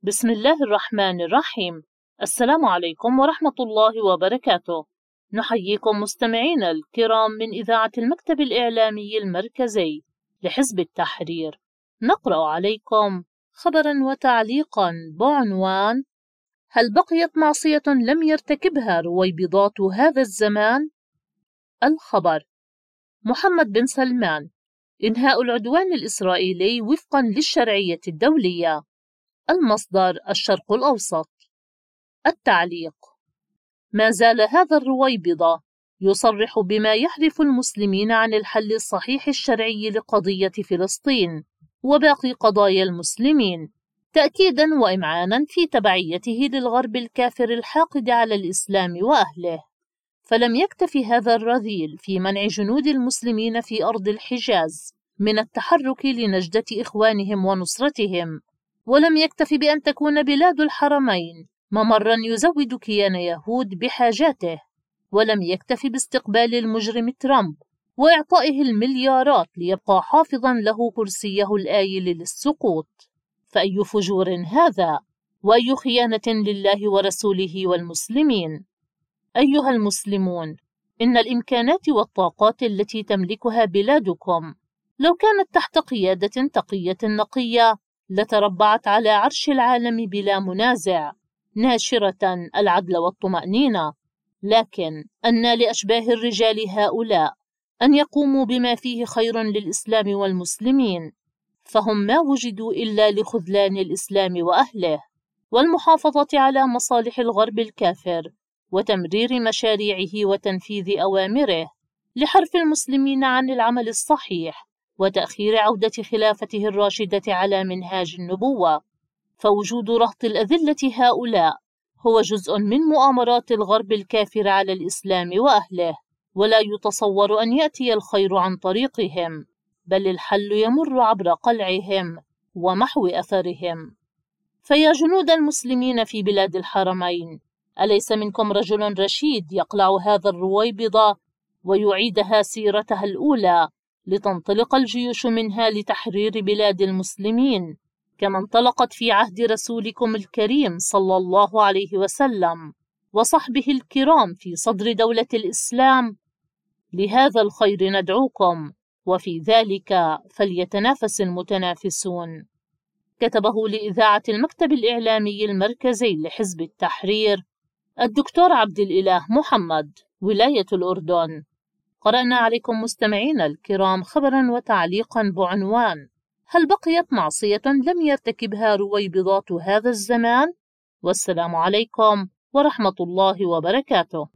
بسم الله الرحمن الرحيم. السلام عليكم ورحمة الله وبركاته. نحييكم مستمعينا الكرام من إذاعة المكتب الإعلامي المركزي لحزب التحرير. نقرأ عليكم خبرا وتعليقا بعنوان: هل بقيت معصية لم يرتكبها رويبضات هذا الزمان؟ الخبر: محمد بن سلمان: إنهاء العدوان الإسرائيلي وفقا للشرعية الدولية. المصدر: الشرق الأوسط. التعليق: ما زال هذا الرويبضة يصرح بما يحرف المسلمين عن الحل الصحيح الشرعي لقضية فلسطين وباقي قضايا المسلمين، تأكيدا وإمعانا في تبعيته للغرب الكافر الحاقد على الإسلام وأهله. فلم يكتف هذا الرذيل في منع جنود المسلمين في أرض الحجاز من التحرك لنجدة إخوانهم ونصرتهم، ولم يكتف بأن تكون بلاد الحرمين ممرا يزود كيان يهود بحاجاته، ولم يكتف باستقبال المجرم ترامب وإعطائه المليارات ليبقى حافظا له كرسيه الآيل للسقوط. فأي فجور هذا، وأي خيانة لله ورسوله والمسلمين. أيها المسلمون، إن الإمكانات والطاقات التي تملكها بلادكم لو كانت تحت قيادة تقية نقية لتربعت على عرش العالم بلا منازع، ناشرة العدل والطمأنينة. لكن أن لأشباه الرجال هؤلاء أن يقوموا بما فيه خير للإسلام والمسلمين، فهم ما وجدوا إلا لخذلان الإسلام وأهله والمحافظة على مصالح الغرب الكافر وتمرير مشاريعه وتنفيذ أوامره لحرف المسلمين عن العمل الصحيح وتأخير عودة خلافته الراشدة على منهاج النبوة. فوجود رهط الأذلة هؤلاء هو جزء من مؤامرات الغرب الكافر على الإسلام وأهله، ولا يتصور أن يأتي الخير عن طريقهم، بل الحل يمر عبر قلعهم ومحو أثرهم. فيا جنود المسلمين في بلاد الحرمين، أليس منكم رجل رشيد يقلع هذا الرويبضة ويعيدها سيرتها الأولى لتنطلق الجيوش منها لتحرير بلاد المسلمين كما انطلقت في عهد رسولكم الكريم صلى الله عليه وسلم وصحبه الكرام في صدر دولة الإسلام؟ لهذا الخير ندعوكم، وفي ذلك فليتنافس المتنافسون. كتبه لإذاعة المكتب الإعلامي المركزي لحزب التحرير الدكتور عبد الإله محمد، ولاية الأردن. قرأنا عليكم مستمعينا الكرام خبرا وتعليقا بعنوان: هل بقيت معصية لم يرتكبها رويبضات هذا الزمان؟ والسلام عليكم ورحمة الله وبركاته.